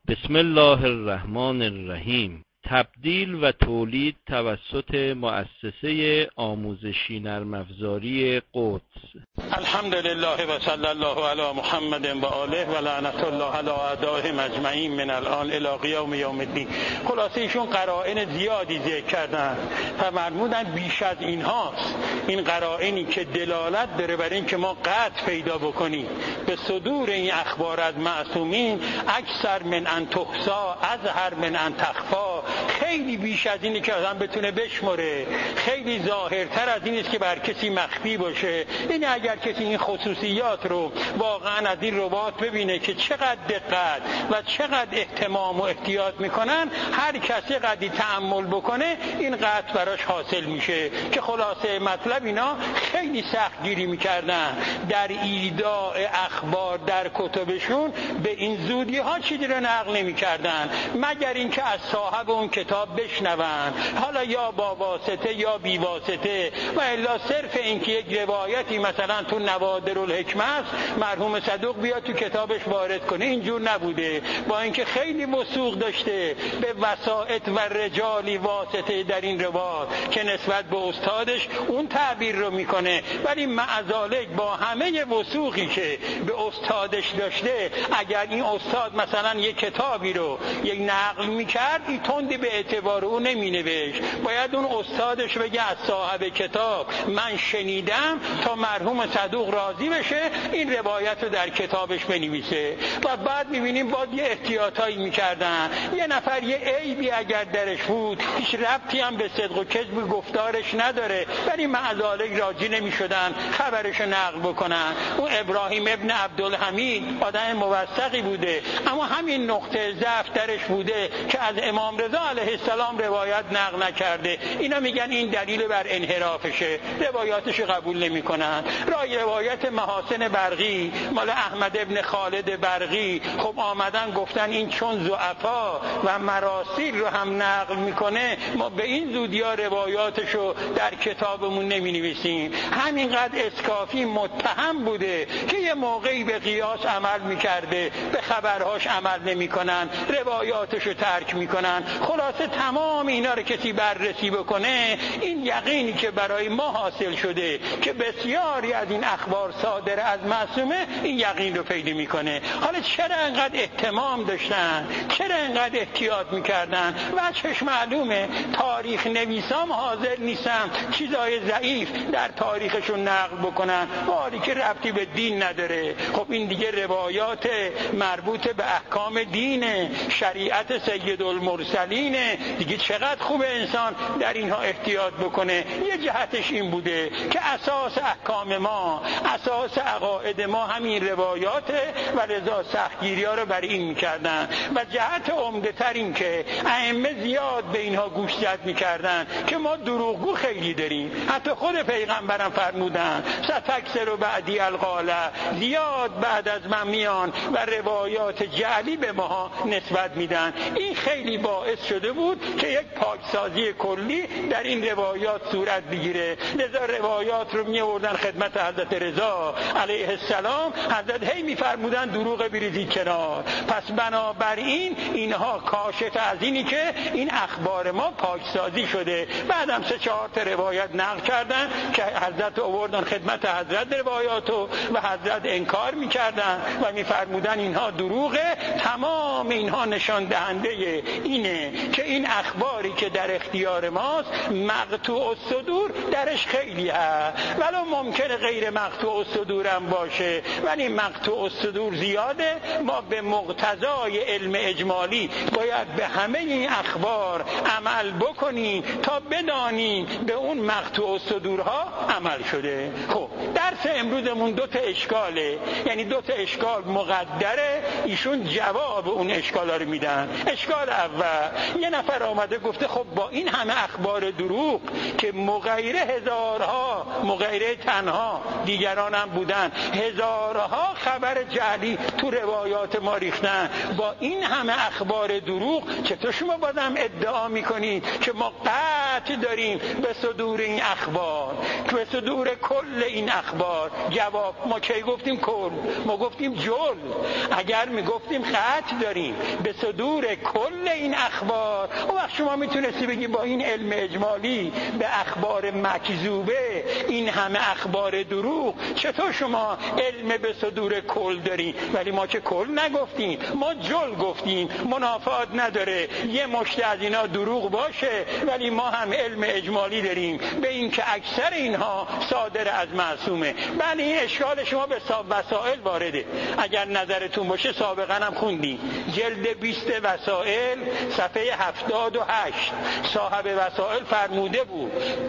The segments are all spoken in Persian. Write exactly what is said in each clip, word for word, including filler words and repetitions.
بسم الله الرحمن الرحیم. تبدیل و تولید توسط مؤسسه آموزشی نرم افزاری قدس. الحمدلله و صلی الله علی محمد و آله و لعنت الله علی اعدائهم اجمعین من الان الی قیام یوم الدین. خلاصه ایشون قرائن زیادی ذکر کردن و فرمودن بیش از این هاست، این قرائنی که دلالت داره بر این که ما قطع پیدا بکنیم به صدور این اخبار از معصومین، اکثر من ان تحصا ازهر من ان تخفا، خیلی بیش از اینی که آدم بتونه بشمره، خیلی ظاهرتر از این است که بر کسی مخفی باشه. این اگر کسی این خصوصیات رو واقعا از این روات ببینه که چقدر دقت و چقدر اهتمام و احتیاط میکنن، هر کسی قدری تأمل بکنه این قطع براش حاصل میشه. که خلاصه مطلب اینا خیلی سخت گیری میکردن در ایداع اخبار در کتبشون، به این زودی ها چیزی رو نقل نمیکردن مگر اینکه از صاحب اون کتاب بشنون، حالا یا با واسطه یا بی واسطه، و الا صرف اینکه یک روایتی مثلا تو نوادر الحکمه است مرحوم صدوق بیاد تو کتابش وارد کنه، اینجور نبوده. با اینکه خیلی وثوق داشته به وسائط و رجالی واسطه در این روایت که نسبت به استادش اون تعبیر رو میکنه، ولی معذالک با همه وثوقی که به استادش داشته، اگر این استاد مثلا یک کتابی رو یک نقل میکرد، این تندی به اعتبار او نمینوشت، باید اون استادش بگه از صاحب کتاب من شنیدم تا مرحوم صدوق راضی بشه این روایت رو در کتابش بنویسه. و بعد میبینیم باید یه احتیاطایی میکردن، یه نفر یه عیبی اگر درش بود هیچ ربطی هم به صدق و کذب گفتارش نداره، ولی معذالک راضی نمیشدن خبرش نقل بکنن. اون ابراهیم ابن عبدالحمید آدم موثقی بوده، اما همین نقطه ضعف درش بوده که از امام رضا علیه السلام روایت نقل نکرده. اینا میگن این دلیل بر انحرافشه، روایاتش قبول نمیکنن. رای روایت محاسن برقی مال احمد ابن خالد برقی، خب آمدن گفتن این چون ضعفا و مراسیل رو هم نقل میکنه، ما به این زودیا روایاتشو در کتابمون نمینویسیم. همینقدر اسکافی متهم بوده که یه موقعی به قیاس عمل میکرده، به خبرهاش عمل نمیکنن، روایاتشو ترک میکنن. خلاصه تمام اینا رو کسی بررسی بکنه، این یقینی که برای ما حاصل شده که بسیاری از این اخبار صادر از معصومه، این یقین رو پیدا میکنه. حالا چرا انقدر اهتمام داشتن، چرا انقدر احتیاط میکردن؟ وجهش معلومه، تاریخ نویسام حاضر نیستن چیزای ضعیف در تاریخشون نقل بکنن، حالی که ربطی به دین نداره. خب این دیگه روایات مربوط به احکام دینه، شریعت سید المرسلینه دیگه. چقدر خوبه انسان در اینها احتیاط بکنه. یه جهتش این بوده که اساس احکام ما، اساس عقاید ما همین روایاته و رضا سختگیری ها رو برای این میکردن. و جهت عمده تر این که ائمه زیاد به اینها گوش زد میکردن که ما دروغگو خیلی داریم. حتی خود پیغمبرم فرمودن ستکثر بعدی القاله، زیاد بعد از من میان و روایات جعلی به ما نسبت میدن. این خیلی باعث شده بود که یک پاکسازی کلی در این روایات صورت بگیره. لذا روایات رو می آوردن خدمت حضرت رضا علیه السلام، حضرت هی میفرمودن دروغ بریزید کنار. پس بنابراین اینها کاشف از اینی که این اخبار ما پاکسازی شده. بعدم سه چهار تا روایت نقل کردن که حضرت آوردن خدمت حضرت روایاتو و حضرت انکار میکردن و میفرمودن اینها دروغه. تمام اینها نشان دهنده اینه که این اخباری که در اختیار ماست مقطوع الصدور درش خیلی هست، ولو ممکنه غیر مقطوع الصدور هم باشه، ولی مقطوع الصدور زیاده. ما به مقتضای علم اجمالی باید به همه این اخبار عمل بکنیم تا بدانیم به اون مقطوع الصدورها عمل شده. خب درس امروزمون دو تا اشکاله، یعنی دو تا اشکال مقدره، ایشون جواب اون اشکالا رو میدن. اشکال اول، یه نفر آمده گفته خب با این همه اخبار دروغ که مغیره هزارها، مغیره تنها دیگران هم بودن، هزارها خبر جعلی تو روایات ما ریختن، با این همه اخبار دروغ چطور شما بازم ادعا میکنید که ما قطع داریم به صدور این اخبار، به صدور کل این اخبار؟ اخبار. جواب: ما کی گفتیم کل؟ ما گفتیم جل. اگر میگفتیم خط داریم به صدور کل این اخبار، اون وقت شما میتونستی بگی با این علم اجمالی به اخبار مکذوبه، این همه اخبار دروغ، چطور شما علم به صدور کل داریم؟ ولی ما که کل نگفتیم، ما جل گفتیم. منافات نداره یه مشت از اینا دروغ باشه ولی ما هم علم اجمالی داریم به این که اکثر اینها صادر از معصومه. بله، این اشکال شما به وسائل وارده. اگر نظرتون باشه سابقا هم خوندیم جلد بیست وسائل صفحه هفتاد و هشت صاحب وسائل فرموده بود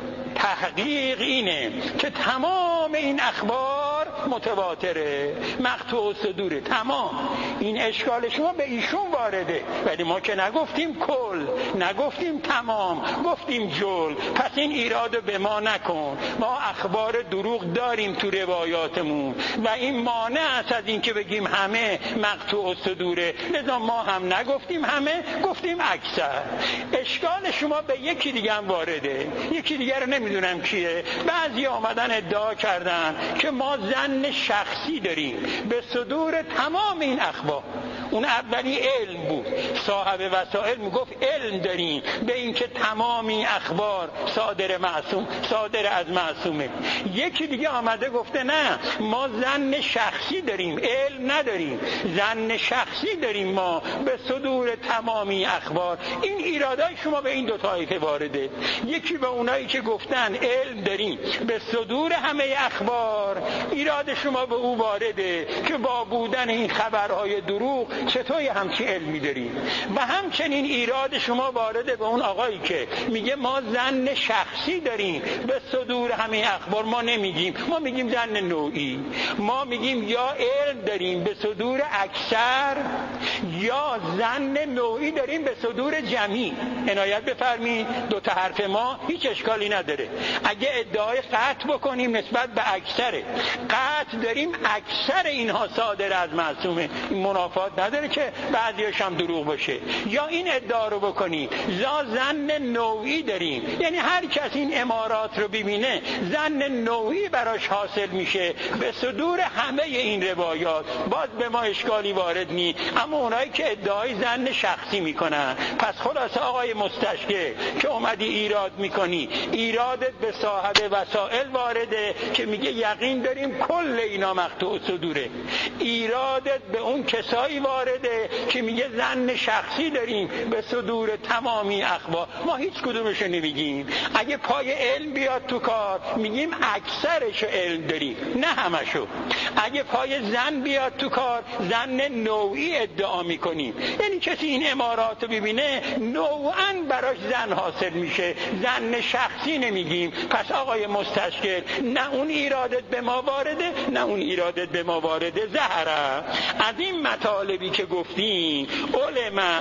تحقیق اینه که تمام این اخبار متواتره، مقطوع صدوره، تمام. این اشکال شما به ایشون وارده، ولی ما که نگفتیم کل، نگفتیم تمام، گفتیم جل. پس این ایرادو به ما نکن. ما اخبار دروغ داریم تو روایاتمون و این مانع است از این که بگیم همه مقطوع صدوره. لذا ما هم نگفتیم همه، گفتیم اکثر. اشکال شما به یکی دیگه هم وارده، یکی دیگه رو نمیدونم کیه. بعضی آمدن ادعا کردن که ما ظن شخصی داریم به صدور تمام این اخبار. اون اولی علم بود. صاحب وسائل میگفت علم داریم به اینکه تمام این اخبار صادر معصوم صادر از معصومه. یکی دیگه آمده گفته نه، ما ظن شخصی داریم، علم نداریم، ظن شخصی داریم ما به صدور تمامی اخبار. این ایرادای شما به این دو طایفه وارده. یکی به اونایی که گفتن علم داریم به صدور همه اخبار، ایراد شما به او وارده که با بودن این خبرهای دروغ چطوری همچین علمی داریم. و همچنین ایراد شما وارده به اون آقایی که میگه ما ظن شخصی داریم به صدور همه اخبار. ما نمیگیم، ما میگیم ظن نوعی. ما میگیم یا علم داریم به صدور اکثر یا ظن نوعی داریم به صدور جمعی. عنایت بفرمایید، دو تا حرف ما هیچ اشکالی نداره. اگه ادعای قطع بکنیم نسبت به اکثره، قطع داریم اکثر اینها صادر از معصومه، این منافات نداره که بعضیش هم دروغ باشه. یا این ادعا رو بکنیم یا ظن نوعی داریم، یعنی هر کس این امارات رو ببینه ظن نوعی براش حاصل میشه به صدور همه این روایات، باز به ما اشکالی وارد نی. اما اونایی که ادعای ظن شخصی میکنن، پس خلاصه آقای مستشکل که اومدی ایراد میکنی، ایرادت به صاحب وسائل وارده که میگه یقین داریم کل اینا مقطوع صدوره. ایرادت به اون کسایی وارده که میگه ظن شخصی داریم به صدور تمامی اخبار. ما هیچ کدومش نمیگیم. اگه پای علم بیاد تو کار میگیم اکثرش علم داریم، نه همشو. اگه پای ظن بیاد تو کار ظن نوعی ادعا میکنیم، یعنی کسی این امارات رو ببینه نوعاً براش ظن حاصل میشه، ظن شخصی نمیگیم. پس آقای مستشکل نه اون ایرادت به ما وارده نه اون ایرادت به ما وارده. زهره از این مطالبی که گفتیم علما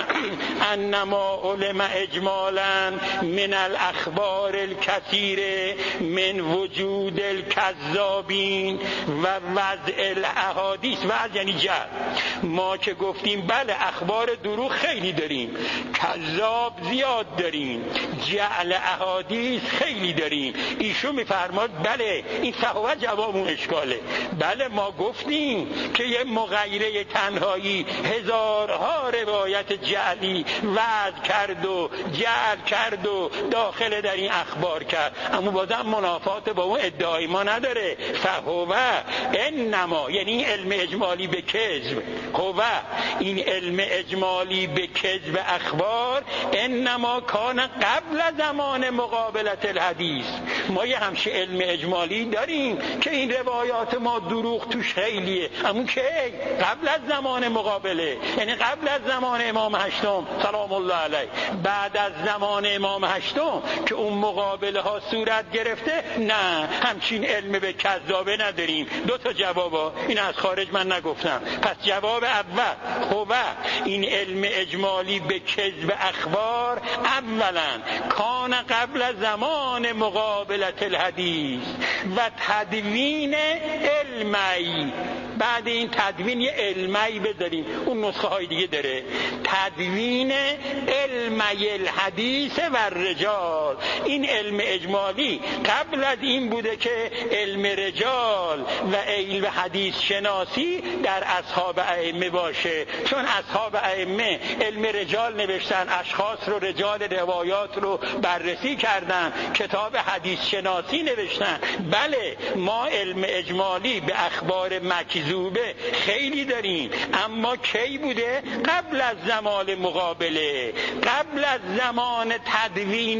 انما علما اجمالا من الاخبار الکثیر من وجود الکذابین و وضع الاحادیث. وضع یعنی جعل. ما که گفتیم بله اخبار دروغ خیلی داریم، کذاب زیاد داریم، جعل احادیث خیلی داریم. ایشون میفرماد بله این صحوه جواب اون اشکاله. بله ما گفتیم که یه مغیره تنهایی هزارها روایت جعلی وضع کرد و جعل کرد و داخل در این اخبار کرد، اما بازم منافات با اون ادعای ما نداره. فهوه انما، یعنی این علم اجمالی به کذب، هوه این علم اجمالی به کذب اخبار انما کان قبل زمان مقابلت الحدیث. ما یه همچین علم اجمالی داریم که این روایات ما دروغ توش خیلیه، اما که قبل از زمان مقابله، یعنی قبل از زمان امام هشتم سلام الله علیه. بعد از زمان امام هشتم که اون مقابله ها صورت گرفته، نه همچین علم به کذابه نداریم. دو تا جوابا، این از خارج من نگفتم. پس جواب اول خوبه این علم اجمالی به کذب اخبار اولا کان قبل زمان مقابلت الحدیث و تدوین علمی. بعد این تدوین یه علمی بذاریم، اون نسخه های دیگه داره. تدوین علم علمی الحدیث و الرجال. این علم اجمالی قبل از این بوده که علم رجال و علم حدیث شناسی در اصحاب ائمه باشه، چون اصحاب ائمه علم رجال نوشتن، اشخاص رو، رجال روایات رو بررسی کردن، کتاب حدیث شناسی نوشتن. بله ما علم اجمالی به اخبار مکذوبه خیلی داریم، اما کی بوده؟ قبل از زمان مقابله، قبل از زمان تدوین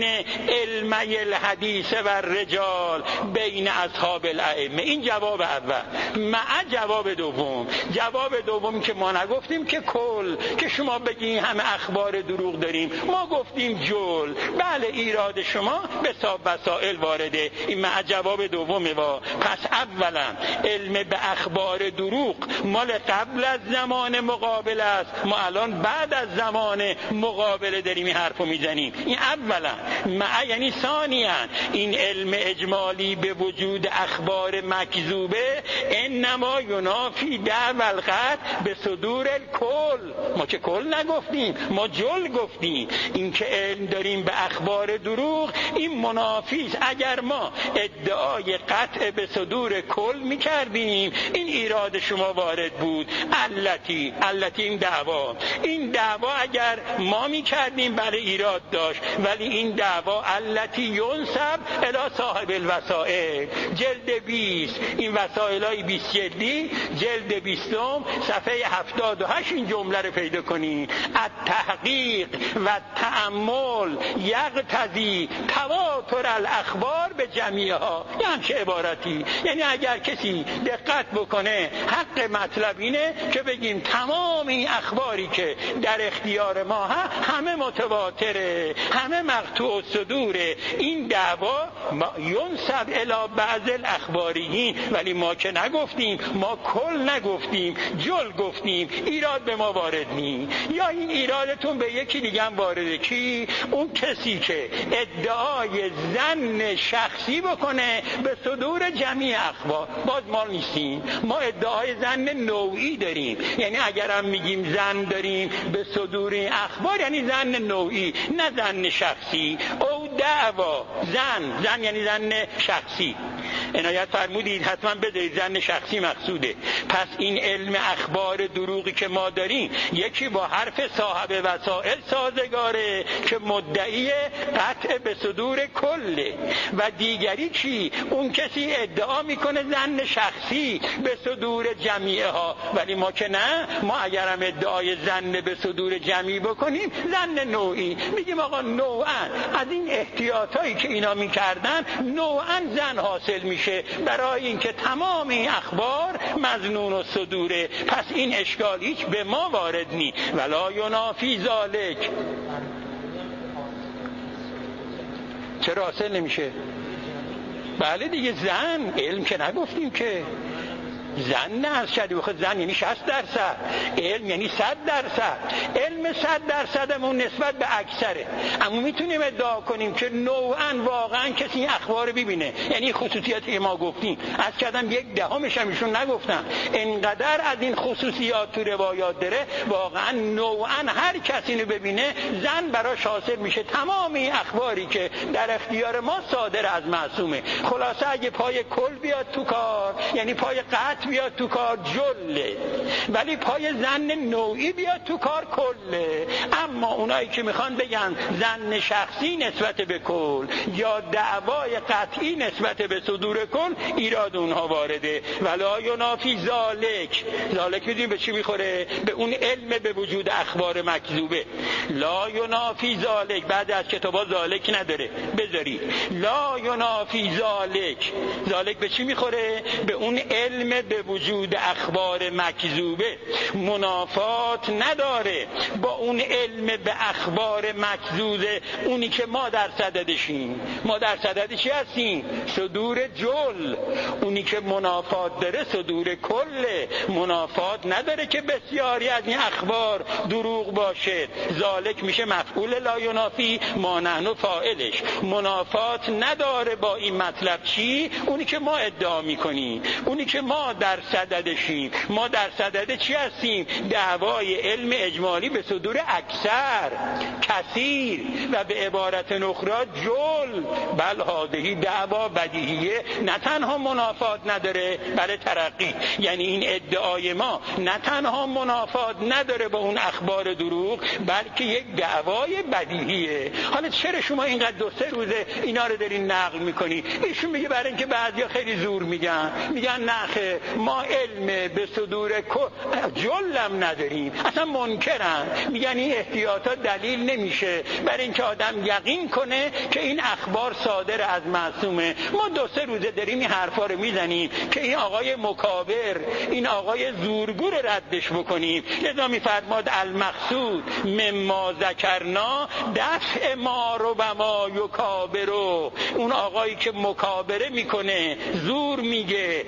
علمی الحدیث و الرجال بین اصحاب الائمه. این جواب اول. مع جواب دوم، جواب دوم که ما نگفتیم که کل که شما بگین همه اخبار دروغ داریم، ما گفتیم جل. بله ایراد شما به حساب وسائل وارده، این مع جواب دومه. با پس اولا علم به اخبار دروغ مال قبل از زمان مقابل است، ما الان بعد از زمان مقابله داریم این حرفو میزنیم. این اولا. مع یعنی ثانیا این علم اجمالی به وجود اخبار مکذوبه انما ینافی دعوی القطع به صدور الکل. ما که کل نگفتیم، ما جل گفتیم. این که علم داریم به اخبار دروغ این منافی است. اگر ما ادعای قطع به صدور کل میکردیم این ایراد شما وارد بود. علتی علتی این دعوا این دعوا اگر ما میکردیم بله ایراد داشت، ولی این دعوا علتی ینسب الی صاحب الوسائل. جلد بیست، این وسائلای بیست جلدی، جلد بیستم صفحه هفتاد و هشت این جمله رو پیدا کنید. التحقیق و تأمل یقتضی تواتر الاخبار به جمیعها. یه همچه عبارتی، یعنی اگر کسی دقت بکنه حق مطلب اینه که بگیم تمام این اخباری که در اختیار ما همه متواتره، همه مقطوع الصدوره. این دعوا ینسب الی بعض الاخباریین، ولی ما که نگفتیم، ما کل نگفتیم، جل گفتیم. ایراد به ما وارد نی. یا این ایرادتون به یکی دیگه هم وارده، کی؟ اون کسی که ادعای ظن شخصی بکنه به صدور جمعی اخبار. باز ما نیستیم، ما ادعای ظن نوعی داریم. یعنی اگر هم میگیم ظن داریم به صدور اخبار یعنی ظن نوعی، نه ظن شخصی. او دعوا ظن، ظن یعنی ظن شخصی. عنایت فرمودید حتما بدید ظن شخصی مقصوده. پس این علم اخبار دروغی که ما داریم یکی با حرف صاحب وسائل سازگاره که مدعی قطع به صدور کله، و دیگری کی؟ اون کسی ادعا میکنه ظن شخصی به صدور جمیعه ها. ولی ما که نه، ما اگر هم ادعای ظن به صدور جمعی بکنیم ظن نوعی. میگیم آقا نوعا از این احتیاطایی که اینا میکردن نوعا ظن حاصل میشه برای اینکه تمام این اخبار مظنون و صدوره. پس این اشکال هیچ به ما وارد نی. ولا ینافی ذالک. چرا حاصل نمیشه؟ بله دیگه زن علم که نگفتیم که زن نه از شدی بخواد زن یعنی شصت درصد، علم یعنی صد درصد. علم صد درصدمون نسبت به اکثره، اما میتونیم ادعا کنیم که نوعا واقعا کسی این اخبار ببینه. یعنی خصوصیاتی ما گفتیم از کردم یک دهمش هم ایشون نگفتن. انقدر از این خصوصیات تو روایات داره واقعا نوعا هر کسی اینو ببینه زن براش حاصل میشه. تمام این اخباری که در اختیار ما صادر از معصومه. خلاصه اگه پای کل بیاد تو کار یعنی پای قطع بیاد تو کار جله، ولی پای ظن نوعی بیاد تو کار کله. اما اونایی که میخوان بگن ظن شخصی نسبت به کل یا دعوای قطعی نسبت به صدور کل ایراد اونها وارده. ولا ینافی ذالک. ذالک میدونیم به چی میخوره؟ به اون علم به وجود اخبار مکذوبه. لا ینافی ذالک، بعد از کتابا ذالک نداره بذاری. لا ینافی ذالک. ذالک به چی میخوره؟ به اون علم به وجود اخبار مکذوبه. منافات نداره با اون علم به اخبار مکذوبه، اونی که ما در صددشیم. ما در صددشی هستیم صدور جل. اونی که منافات داره صدور کله. منافات نداره که بسیاری از این اخبار دروغ باشه. ذالک میشه مفعول لا ینافی، ما نحن فاعلش. منافات نداره با این مطلب. چی؟ اونی که ما ادعا میکنیم، اونی که ما در صددشیم. ما در صدد چی هستیم؟ دعوای علم اجمالی به صدور اکثر اکثر، کثیر و به عبارت اخرى جل. بل هذه دعوا بدیهیه، نه تنها منافات نداره برای ترقی، یعنی این ادعای ما نه تنها منافات نداره با اون اخبار دروغ، بلکه یک دعوای بدیهیه. حالا چرا شما اینقدر دو سه روزه اینا رو دارین نقل میکنی؟ ایشون میگه برای اینکه بعضیا خیلی زور میگن، میگن نخه ما علم به صدور جلم نداریم، اصلا منکرن، میگن این احتیاطات دلیل نمیشه برای اینکه آدم یقین کنه که این اخبار صادر از معصومه. ما دو سه روزه داریم این حرفا رو میزنیم که این آقای مکابر، این آقای زورگو رو ردش بکنیم. لذا میفرماد المقصود مما ذکرنا دفع ما رو و ما یکابرو. اون آقایی که مکابره میکنه، زور میگه،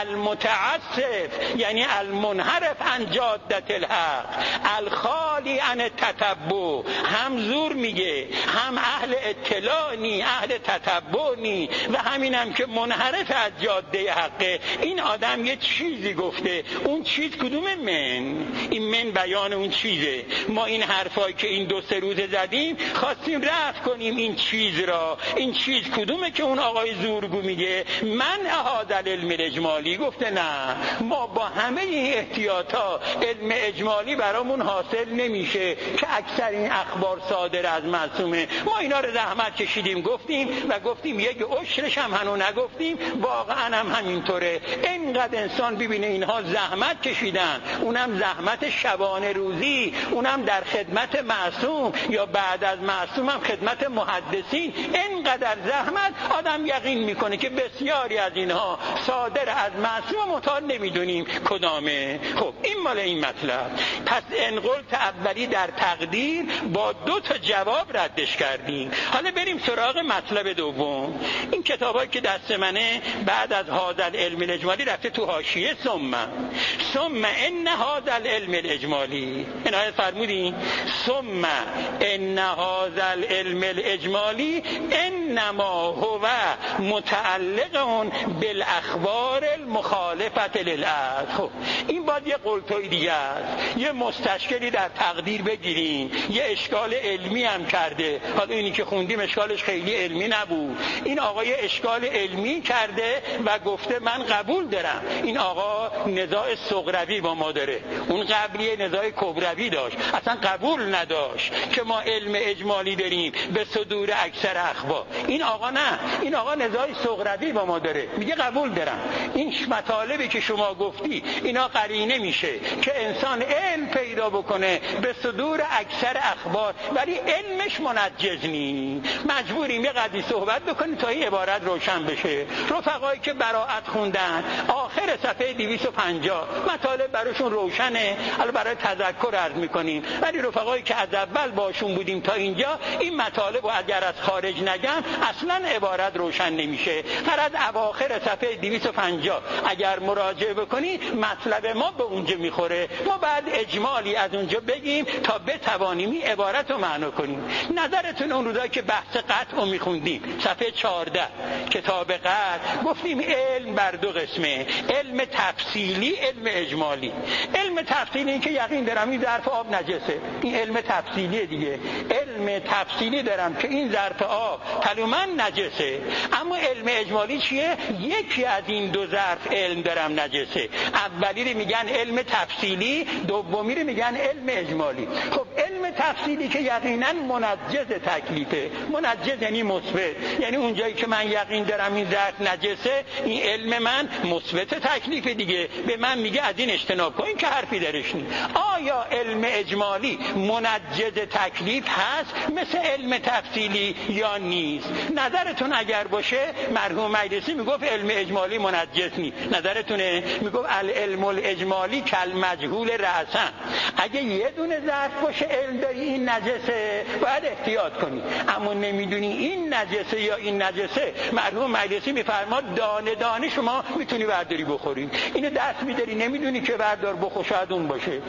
المتعسف یعنی المنحرف عن جادت الحق، الخالی عن تتبع، هم زور میگه، هم اهل اطلاع نی، اهل تتبع نی و همین هم که منحرف از جاده حقه. این آدم یه چیزی گفته، اون چیز کدومه؟ من. این من بیان اون چیزه. ما این حرفایی که این دو سه روزه زدیم خواستیم رفع کنیم این چیز را. این چیز کدومه که اون آقای زورگو میگه من هذا العلم الاجمالی؟ گفته نه، ما با همه این احتیاطات علم اجمالی برامون حاصل نمیشه که اکثر این اخبار صادر از معصومه. ما اینا رو زحمت کشیدیم گفتیم و گفتیم یک عشرش هم هنو نگفتیم، واقعا هم همینطوره. اینقدر انسان ببینه اینها زحمت کشیدن، اونم زحمت شبانه روزی، اونم در خدمت معصوم یا بعد از معصوم هم خدمت محدثین. اینقدر زحمت آدم یقین میکنه که بسیاری از اینها صادر از معصوم، مطال نمیدونیم کدامه. خب این مال این مطلب. پس انقلت اولی در تقدیر با دو تا جواب ردش کردیم. حالا بریم سراغ مطلب دوم. این کتابایی که دست منه بعد از هذا العلم الاجمالی رفته تو حاشیه ثم ثم ان هذا العلم الاجمالی. اینا فرمودین ثم ان هذا العلم الاجمالی انما هو متعلق بالاخبار المخالفه للعقل. خب این باید یه قلتوی دیگه است، یه مستشکلی در تقدیر بگیریم. یه اشکال علمی هم کرده. حالا اینی که خوندیم اشکالش خیلی علمی نبود. این آقای اشکال علمی کرده و گفته من قبول دارم. این آقا نزاع صغروی با ما داره، اون قبلی نزاع کبروی داشت، اصلا قبول نداشت که ما علم اجمالی داریم به صدور اکثر اخبار. این آقا نه، این آقا نزاع صغروی با ما داره، میگه قبول دارم این مطالبی که شما گفتی اینا قرینه میشه که انسان علم پیدا بکنه به صدور اکثر اخبار، ولی علمش منجز نی. مجبوریم یه قدری صحبت بکنیم تا این عبارت روشن بشه. رفقایی که براءت خوندن آخر صفحه دویست و پنجاه مطالب براشون روشنه، حالا برای تذکر عرض میکنیم. ولی رفقایی که از اول باشون بودیم تا اینجا این مطالب رو اگر از خارج نگم اصلا عبارت روشن نمیشه. هر از اواخر صفحه دویست و پنجاه اگر مراجعه بکنی مطلب ما به اونجا میخوره. ما بعد اجمالی از اونجا بگیم تا بتوانیم این عبارت رو معنا کنیم. نظرتون اون روزایی که بحث قطع رو میخوندیم صفحه چهارده کتاب قطع گفتیم علم بر دو قسمه، علم تفصیلی، علم اجمالی. علم تفصیلی این که یقین دارم این ظرف آب نجسه، این علم تفصیلیه دیگه. علم تفصیلی دارم که این ظرف آب تلومن نجسه. اما علم اجمالی چیه؟ یکی از این دو ظرف علم دارم نجسه. اولی رو میگن علم تفصیلی، دومی رو میگن علم اجمالی. خب علم تفصیلی که یقینا منجز تکلیفه، منجز یعنی مثبت، یعنی اونجایی که من یقین دارم این ظرف نجسه، این علم من مثبت تکلیف دیگه، به من میگه از این اجتناب کن، این که حرفی درش نیست. آیا علم اجمالی منجز تکلیف هست مثل علم تفصیلی یا نیست؟ نظرتون اگر باشه مرحوم مجلسی میگفت علم اجمالی منجز نیست. نظرتونه؟ میگفت العلم الاجمالی کل مجهول رأسا. اگه یه دونه ظرف باشه علم داری این نجسه باید احتیاط کنی، اما نمیدونی این نجسه یا این نجسه، مرحوم مجلسی میفرماد دانه دانه شما میتونی برداری بخوری. اینو دست میداری نمیدونی که بردار بخور، شاید اون باشه. بعد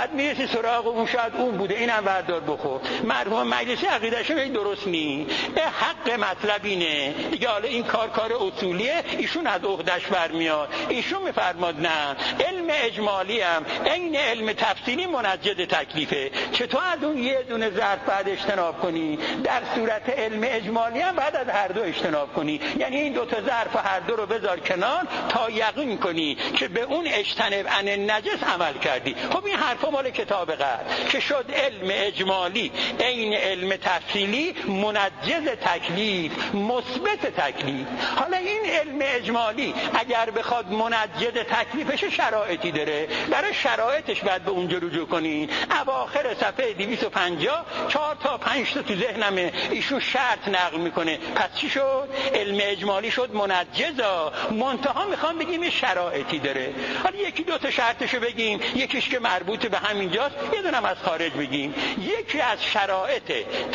بعد میرسی سراغ اون، شاید اون بوده اینم بردار بخور. مرحوم مجلسی عقیده‌اش این درست نی، حق مطلب اینه دیگه. حالا این کار کار اصولیه، ایشون از عهده‌اش برمیاد. ایشون میفرماد نه، علم اجمالی هم عین علم تفصیلی منجز تکلیفه. چطور از اون یه دونه ظرف بعد اجتناب کنی؟ در صورت علم اجمالی هم بعد از هر دو اجتناب کنی. یعنی این دو تا ظرف هر دو رو بذار کنار تا یقین کنی که به اون اجتناب عن نجس عمل کردی. خب این حرفا مال کتاب قدر که شد علم اجمالی عین علم تفصیلی منجز تکلیف، مثبت تکلیف. حالا این علم اجمالی اگر بخواد منجز تکلیفش شرایطی داره، برای شرایطش باید به اونجا رجوع کنی. اواخر صفحه دویست و پنجاه چهار تا پنج تا تو ذهنمه ایشون شرط نقل میکنه. پس چی شد؟ علم اجمالی شد منجزا، منتها میخوام بگیم یه شرایطی داره. حالا یکی دو تا شرطشو بگیم، یکیش که مربوط به همینجاست، یه دونم از خارج بگیم. یکی از شرایط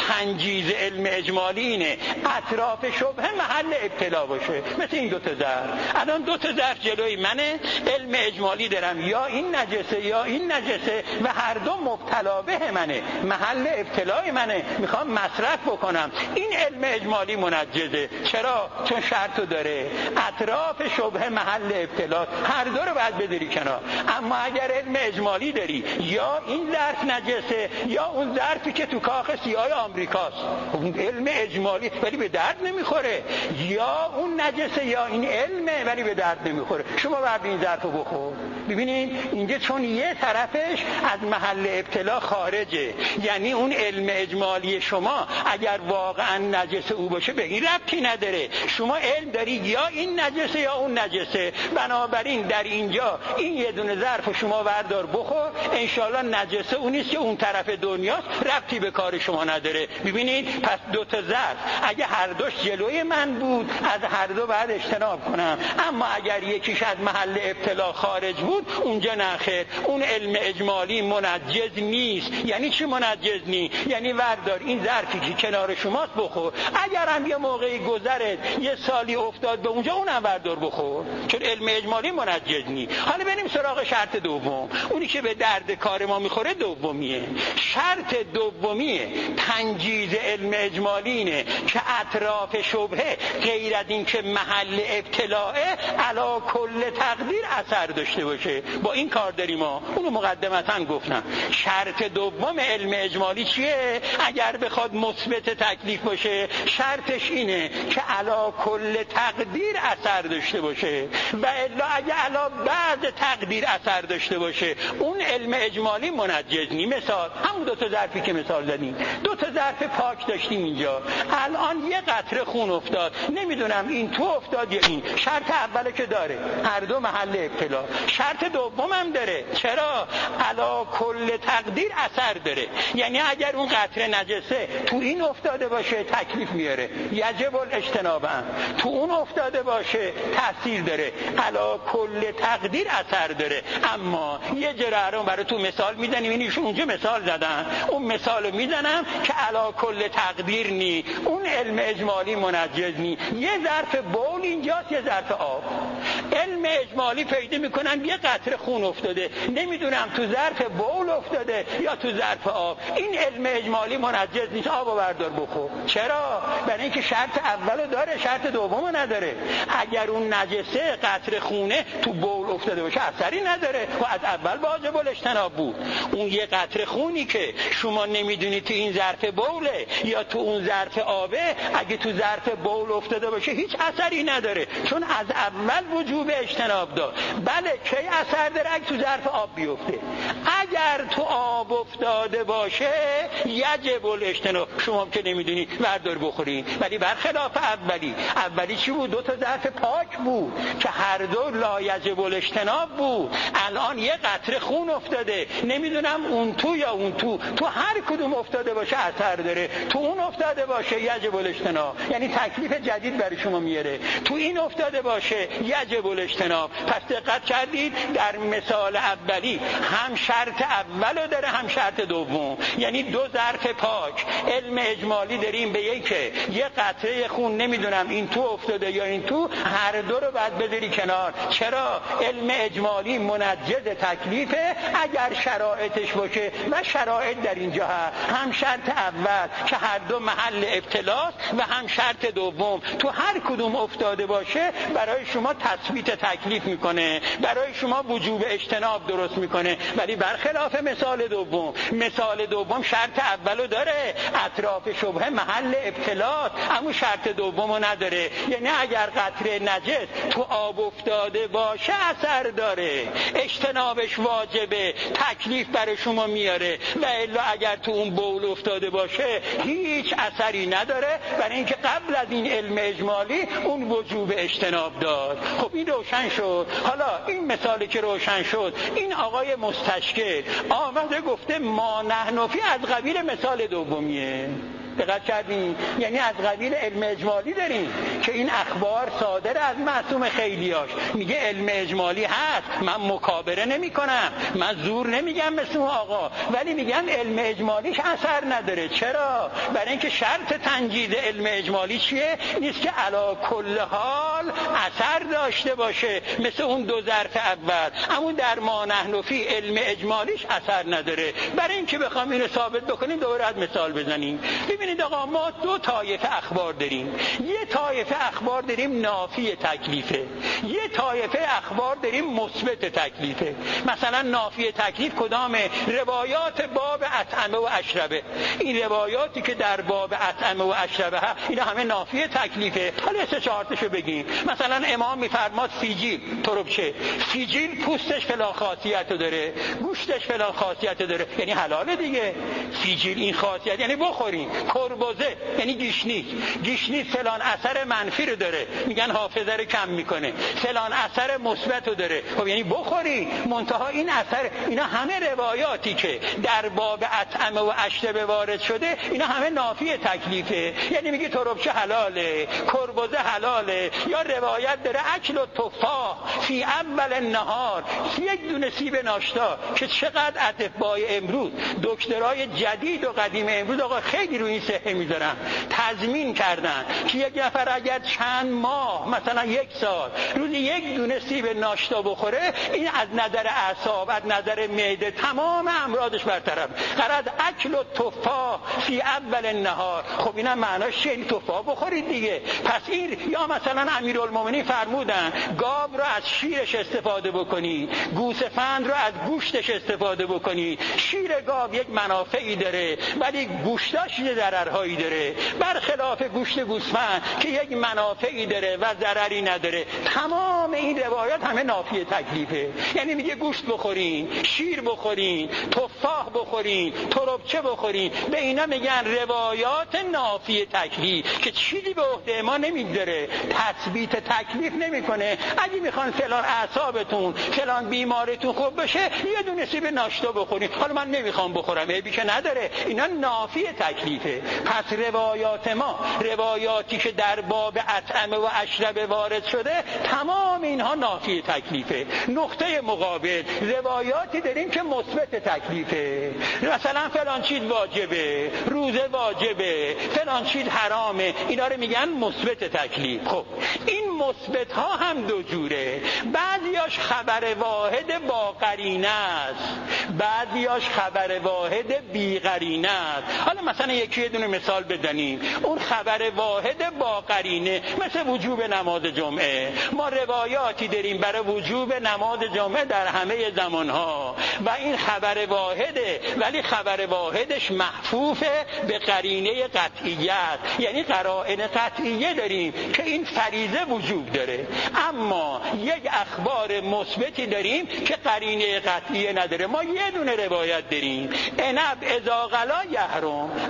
تنجیز علم اجمالی اینه اطراف شبهه محل ابتلا باشه. مثل این دو تا ظرف، الان دو تا ظرف جلوی منه، علم اجمالی دارم یا این نجسه یا این نجسه و هر دو مبتلا به منه، محل ابتلای منه، میخوام مصرف بکنم. این علم اجمالی منجزه. چرا؟ چون شرطو داره اطراف شبهه محل ابتلا، هر دو رو باید بذاری کنار. اما اگر علم اجمالی داری یا این ظرف نجسه یا اون ظرفی که تو کاخ سیاه آمریکاست، اون علم اجمالی ولی به درد نمیخوره، یا اون نجسه یا این علمه ولی به درد نمیخوره. شما بعد این ظرفو بخور. ببینید اینجا چون یه طرفش از محل ابتلا خارجه، یعنی اون علم اجمالی شما اگر واقعا نجس او باشه به این ربطی نداره. شما علم داری یا این نجسه یا اون نجسه، بنابراین در اینجا این یه دونه ظرف شما بردار بخور، انشالله نجسه اون نیست که اون طرف دنیاست، ربطی به کار شما نداره. ببینید پس دو تا ظرف اگه هر دوش جلوی من بود از هر دو بعد اجتناب کنم، اما اگر یکیش از محل ابتلا خارج بود اونجا نخیر، اون علم اجمالی منجز نیست. یعنی چی منجز نیست؟ یعنی وردار این ظرفی که کنار شماست بخور، اگر هم یه موقعی گذرت یه سالی افتاد به اونجا اونم وردار بخور، چون علم اجمالی منجز نیست. حالا بریم سراغ شرط دوم، اونی که به درد کار ما میخوره دومیه. شرط دومیه تنجیز علم اجمالی اینه که اطراف شبهه غیر از این که محل ابتلاء علا کل تقدیر اثر داشته باشه. با این کار داریم ما، اونو مقدمتا گفتم. شرط دوم علم اجمالی چیه؟ اگر بخواد مثبت تکلیف باشه شرطش اینه که علا کل تقدیر اثر داشته باشه، و الا اگر علا بعض تقدیر اثر داشته باشه اون علم اجمالی منجز نی. مثال همون دو تا ظرفی که مثال زدیم، دو تا ظرف پاک داشتیم اینجا، الان یه قطره خون افتاد، نمیدونم این تو افتاد یا این. شرط اوله که داره هر دو محل ابتلا، شرط دوم هم داره. چرا؟ علا کل تقدیر اثر داره، یعنی اگر اون قطره نجسه تو این افتاده باشه تکلیف میاره، یجب الاجتناب، تو اون افتاده باشه تاثیر داره، علا کل تقدیر اثر داره. اما یه جرعه برای تو مثال میزنیم، این ایشون اونجا مثال زدن، اون مثالو میزنم که علا کل تقدیر نی، اون علم اجمالی منجز نی. یه ظرف بول اینجاست یه ظرف آب، علم اجمالی پیدا میکنن یه قطره خون افتاده، نمیدونم تو ظرف بول افتاده یا تو ظرف آب، این علم اجمالی منجز نیست، آبو بردار بخور. چرا؟ برای اینکه شرط اولو داره شرط دومو نداره. اگر اون نجسه قطره خونه تو بول افتاده باشه اثری نداره و از اول واجب الاجتناب بود. اون یه قطره خونی که شما نمیدونی تو این ظرف بوله یا تو اون ظرف آبه، اگه تو ظرف بول افتاده باشه هیچ اثری نداره، چون از اول وجوب اجتناب داد. بله کی اثر داره؟ اگه تو ظرف آب بیفته. اگر تو آب افتاده باشه یجب الاجتناب، شما که نمیدونی بردار بخورین. ولی برخلاف اولی، اولی چی بود؟ دو تا ظرف پاک بود که هر دو لا یجب الاجتناب بود. الان یه قطره خون افتاده، نمیدونم اون تو یا اون تو، تو هر کدوم افتاده باشه اثر اثر داره. تو اون افتاده باشه یجب الاجتناب، یعنی تکلیف جدید برای شما میاره. تو این افتاده باشه یجب الاجتناب. پس دقت کردید در مثال اولی هم شرط اولو داره هم شرط دوم، یعنی دو ظرف پاک علم اجمالی داریم به یک که یه قطره خون نمیدونم این تو افتاده یا این تو، هر دو رو باید بذاری کنار. چرا؟ علم اجمالی منجز تکلیفه اگر شرایطش باشه و شرایط در اینجا هست. هم شرط اول که هر دو محل ابتلاست و هم شرط دوم تو هر کدوم افتاده باشه برای شما تثبیت تکلیف میکنه، برای شما وجوب اجتناب درست میکنه. ولی برخلاف مثال دوم، مثال دوم شرط اولو داره، اطراف شبهه محل ابتلاست، اما شرط دومو نداره. یعنی اگر قطره نجس تو آب افتاده باشه اثر داره، اجتنابش واجبه، تکلیف برای شما میاره، و الا اگر تو اون بول افتاده باشه هیچ اثری نداره، برای اینکه قبل از این علم اجمالی اون وجوب اجتناب داد. خب این روشن شد. حالا این مثالی که روشن شد، این آقای مستشکل آمده گفته ما نحن فی از قبیل مثال دومیه. دقت کردین؟ یعنی از قبیل علم اجمالی داریم که این اخبار صادر از معصوم خیلیاش، میگه علم اجمالی هست، من مکابره نمی کنم، من زور نمیگم مثل اون آقا، ولی میگم علم اجمالیش اثر نداره. چرا؟ برای اینکه شرط تنجیز علم اجمالی چیه؟ نیست که علی کل حال اثر داشته باشه مثل اون دو ظرف اول، اما در ما نحن فی علم اجمالیش اثر نداره. برای اینکه بخوام اینو ثابت بکنیم دوباره از مثال بزنیم. ببینید آقا، ما دو طایفه اخبار داریم. یه طایفه اخبار داریم نافی تکلیفه، یه طایفه اخبار داریم مثبت تکلیفه. مثلا نافی تکلیف کدامه؟ روایات باب اطعمه و اشربه. این روایاتی که در باب اطعمه و اشربه ها اینا همه نافی تکلیفه. حالا سه چهار تاشو بگیم. مثلا امام میفرماد سیجیل تربچه، سیجیل پوستش فلان خاصیتو داره، گوشتش فلان خاصیتو داره، یعنی حلاله دیگه. سیجیل این خاصیت یعنی بخورین. کربوزه یعنی گیشنیک، گیشنیک فلان اثر منفی رو داره، میگن حافظه رو کم میکنه، فلان اثر مثبت رو داره، خب یعنی بخوری. منتها این اثر، اینا همه روایاتی که در باب اطعمه و اشربه وارد شده اینا همه نافی تکلیفه. یعنی میگه تربچه حلاله، کربوزه حلاله، یا روایت داره اکل و تفاح فی اول النهار، یک دونه سیب ناشتا که چقدر اتفاقای امروز دکترای جدید و قدیم امروز آقا خیلی روی این صحه میذارن، تضمین کردن که یک نفر اگر چند ماه مثلا یک سال روزی یک دونه سیب ناشتا بخوره، این از نظر اعصاب، از نظر معده، تمام امراضش برطرف. قرار اکل و تفاح فی اول النهار. خب اینا معناش چیه؟ این تفاح بخورید دیگه. پس این، یا مثلا امیرالمومنین فرمودن گاو رو از شیرش استفاده بکنی، گوسفند رو از گوشتش استفاده بکنی. شیر گاو یک منافعی داره ولی گوشتاش یه ضررهایی داره، برخلاف گوشت گوسفند که یک منافعی داره و ضرری نداره. تمام این روایات همه نافی تکلیفه. یعنی میگه گوشت بخورین، شیر بخورین، تفاح بخورین، تربچه بخورین، به اینا میگن روایات نافی تکلیف که چیزی به عهده ما نمیذاره، تثبیت تکلیف نمیکنه. اگه میخوان فلان اعصابتون، فلان بیمارتون خوب بشه، یه دونه سیب ناشتا بخورین. حالا من نمیخوام بخورم، عیبی که نداره، اینا نافی تکلیفه. پس روایات ما، روایاتی که در باب اطعمه و اشربه وارد شده، تمام اینها نافی تکلیفه. نقطه مقابل روایاتی داریم که مثبت تکلیفه. مثلا فلان چیز واجبه، روزه واجبه، فلان چیز حرامه، اینا رو میگن مثبت تکلیف. خب این مثبت ها هم دو جوره. بعضیاش خبر واحد با قرینه است، بعضیاش خبر واحد بی قرینه است. حالا مثلا یکی دونه مثال بزنیم. اون خبر واحد با قرینه مثل وجوب نماز جمعه. ما روایاتی داریم برای وجوب نماز جمعه در همه زمانها و این خبر واحده، ولی خبر واحدش محفوفه به قرینه قطعیت، یعنی قرائن قطعیه داریم که این فریضه وجوب داره. اما یک اخبار مثبتی داریم که قرینه قطعیه نداره. ما یه دونه روایت داریم، عنب اذا غلا یحرم، انگور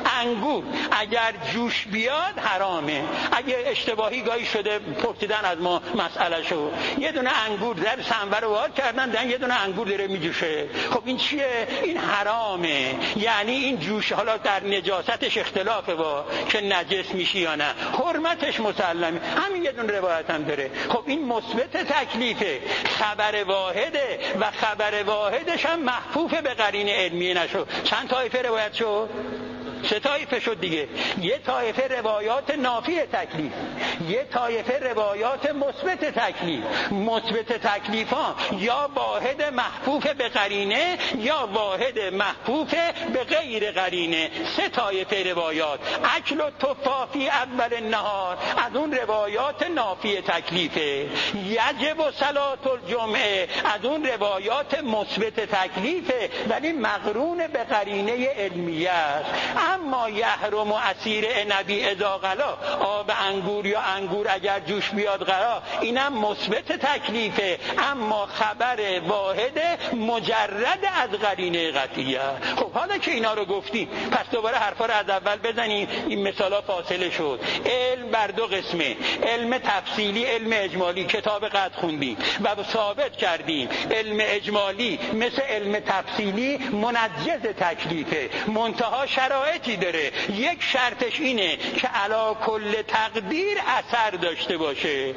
انگور اگر جوش بیاد حرامه. اگه اشتباهی گاهی شده پرسیدن از ما مسئله شو، یه دونه انگور در سنبر رو وارد کردن دن یه دونه انگور داره میجوشه، خب این چیه؟ این حرامه. یعنی این جوش حالا در نجاستش اختلافه با که نجس میشی یا نه، حرمتش مسلمه. همین یه دونه روایت هم داره. خب این مثبت تکلیفه، خبر واحده و خبر واحدش هم محفوف به قرینه علمیه نشو. چند طایفه روایت شد؟ سه طایفه شد دیگه. یه طایفه روایات نافی تکلیف، یه طایفه روایات مثبت تکلیف. مثبت تکلیف ها یا واحد محفوف به قرینه یا واحد محفوف به غیر قرینه. سه طایفه روایات. اکل و تفافی اول نهار از اون روایات نافی تکلیفه. یجب و صلات الجمعه از اون روایات مثبت تکلیفه ولی مقرون به قرینه علمیه است. اما یحرم و عصیر عنبی اذا غلا، آب انگور یا انگور اگر جوش بیاد غلا، اینم مثبت تکلیفه اما خبر واحد مجرد از قرینه قطعیه. خب حالا که اینا رو گفتیم پس دوباره حرفا رو از اول بزنیم. این مثالا فاصله شد. علم بر دو قسمه، علم تفصیلی، علم اجمالی. کتاب قد خوندیم و ثابت کردیم علم اجمالی مثل علم تفصیلی منجز تکلیفه، منتها شرایطی داره. یک شرطش اینه که علی کل تقدیر اثر داشته باشه.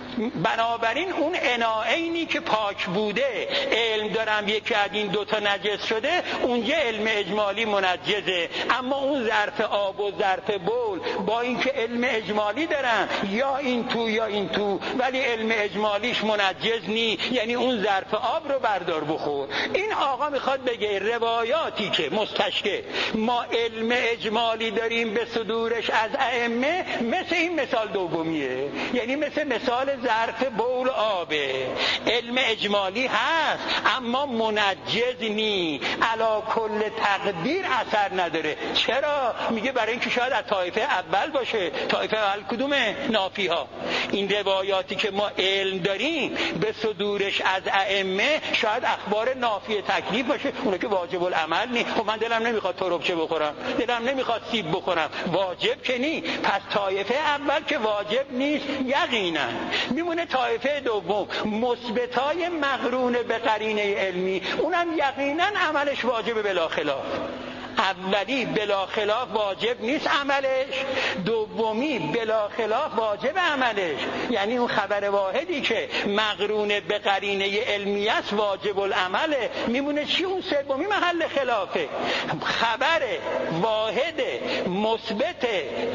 بنابراین اون اناعینی که پاک بوده علم دارم یکی از این دوتا نجس شده، اونجا علم اجمالی منجزه. اما اون ظرف آب و ظرف بول با اینکه علم اجمالی دارم یا این تو یا این تو ولی علم اجمالیش منجز نی، یعنی اون ظرف آب رو بردار بخور. این آقا میخواد بگه روایاتی که مستشکل ما علم اجمالی داریم به صدورش از ائمه مثل این مثال دومیه، یعنی مثل مثال ظرف بول آبه. علم اجمالی هست اما منجز نی، علی کل تقدیر اثر نداره. چرا؟ میگه برای اینکه شاید از طایفه اول باشه. طایفه اول کدومه؟ نافی ها. این روایاتی که ما علم داریم به صدورش از ائمه شاید اخبار نافی تکلیف باشه، اون که واجب العمل نی. خب من دلم نمیخواد تربچه بخورم، دلم نمیخواد سیب بخورم، واجب که نی. پس طایفه اول که واجب نیست یقینا. میمونه طایفه دوم مثبتای مقرون به قرینه علمی، اونم یقینا عملش واجب بلا خلاف. اولی بلا خلاف واجب نیست عملش، دومی بلا خلاف واجب عملش. یعنی اون خبر واحدی که مقرون به قرینه علمی است واجب العمله. میمونه چی؟ اون سومی محل خلافه. خبر واحد مثبت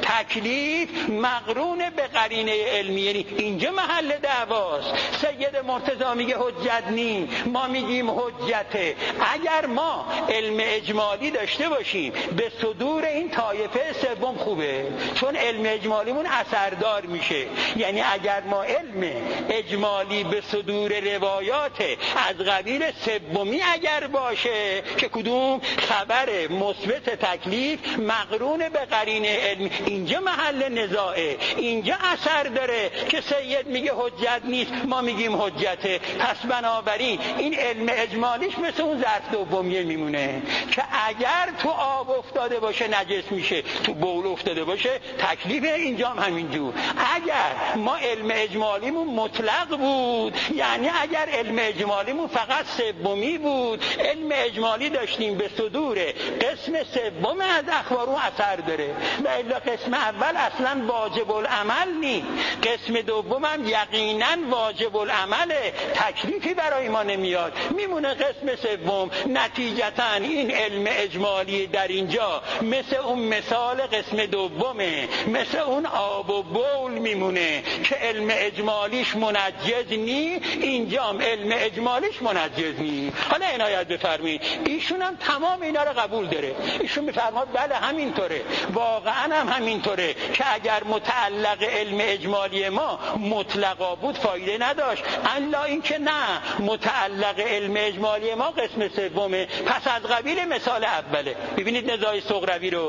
تکلیف مقرون به قرینه علمی، یعنی اینجا محل دعواست. سید مرتضی میگه حجت نی، ما میگیم حجته. اگر ما علم اجمالی داشته باشیم به صدور این طایفه سوم خوبه، چون علم اجمالیمون اثردار میشه. یعنی اگر ما علم اجمالی به صدور روایات از قبیل سومی اگر باشه که کدوم؟ خبر مثبت تکلیف مقرون به قرینه علمی، اینجا محل نزاعه، اینجا اثر داره که سید میگه حجت نیست، ما میگیم حجته. پس بنابراین این علم اجمالیش مثل اون ظرف دومیه میمونه که اگر تو آب افتاده باشه نجس میشه، تو بول افتاده باشه تکلیف. اینجا هم همینجور. اگر ما علم اجمالیمون مطلق بود، یعنی اگر علم اجمالیمون فقط سومی بود، علم اجمالی داشتیم به صدور قسم سوم از اخبار اون اثر داره و الا قسم اول اصلا واجب العمل نی، قسم دوم هم یقینا واجب العمله، تکلیفی برای ما نمیاد. میمونه قسم سوم. نتیجتا این علم اجمالی در اینجا مثل اون مثال قسم دومه، مثل اون آب و بول میمونه که علم اجمالیش منجز نی، اینجا هم علم اجمالیش منجز نی. حالا عنایت بفرمایید، ایشون هم تمام اینا رو قبول داره. ایشون میفرماد بله همینطوره، واقعا هم همینطوره که اگر متعلق علم اجمالی ما مطلقا بود فایده نداشت، الا اینکه نه، متعلق علم اجمالی ما قسم سومه، پس از قبیل مثال اوله. ببینید نزاع صغروی رو،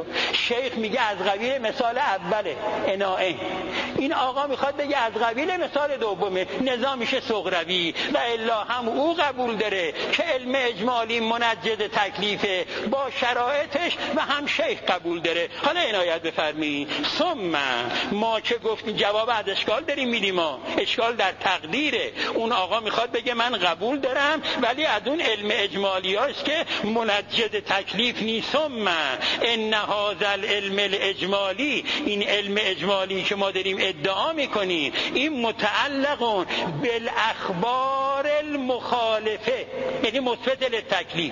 شیخ میگه از قبیل مثال اوله اناعه، این آقا میخواد بگه از قبیل مثال دومه، نظام میشه صغروی. و الا هم او قبول داره که علم اجمالی منجز تکلیفه با شرایطش و هم شیخ قبول داره. حالا عنایت بفرمایید. ثم ما که گفتیم جواب از اشکال داریم میدیم، ما اشکال در تقدیره. اون آقا میخواد بگه من قبول دارم ولی از اون علم اجمالی هاست که منجز تکلیف نیست. ثم ان هذا العلم الاجمالی، این علم اجمالی که ما داریم ادعا میکنیم این متعلق بالاخبار المخالفه، یعنی مثبت للتکلیف